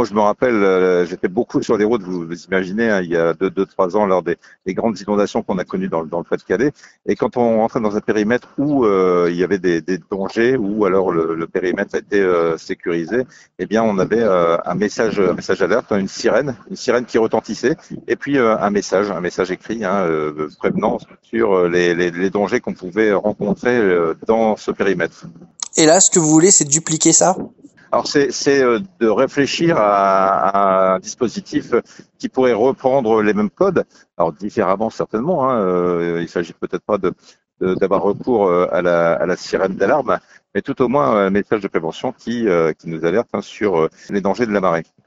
moi je me rappelle, j'étais beaucoup sur les routes, vous imaginez, hein, il y a 3 ans, lors des grandes inondations qu'on a connues dans le Pas-de-Calais. Et quand on rentrait dans un périmètre où il y avait des dangers, ou alors le périmètre était sécurisé, eh bien on avait un message alerte, hein, une sirène qui retentissait, et puis un message écrit, hein, prévenant sur les dangers qu'on pouvait rencontrer dans ce périmètre. Et là, ce que vous voulez, c'est dupliquer ça? Alors c'est de réfléchir à un dispositif qui pourrait reprendre les mêmes codes, alors différemment certainement, hein. Il s'agit peut-être pas d'avoir recours à la sirène d'alarme, mais tout au moins un message de prévention qui nous alerte, hein, sur les dangers de la marée.